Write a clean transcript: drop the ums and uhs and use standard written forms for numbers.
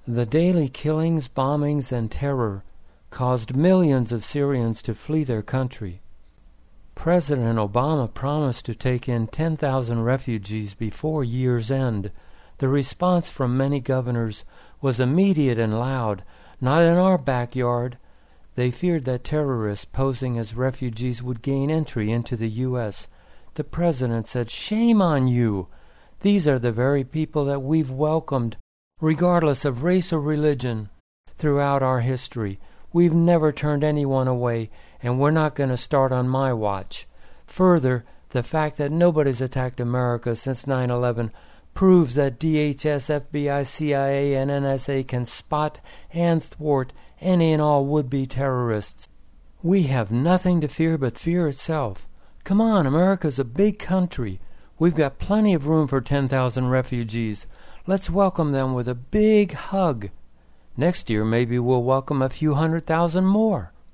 The daily killings, bombings, and terror caused millions of Syrians to flee their country. President Obama promised to take in 10,000 refugees before year's end. The response from many governors was immediate and loud. Not in our backyard. They feared that terrorists posing as refugees would gain entry into the U.S. The president said, "Shame on you! These are the very people that we've welcomed, regardless of race or religion, throughout our history. We've never turned anyone away, and we're not going to start on my watch." Further, the fact that nobody's attacked America since 9/11 proves that DHS, FBI, CIA, and NSA can spot and thwart any and all would-be terrorists. We have nothing to fear but fear itself. Come on, America's a big country. We've got plenty of room for 10,000 refugees. Let's welcome them with a big hug. Next year, maybe we'll welcome a few 100,000 more.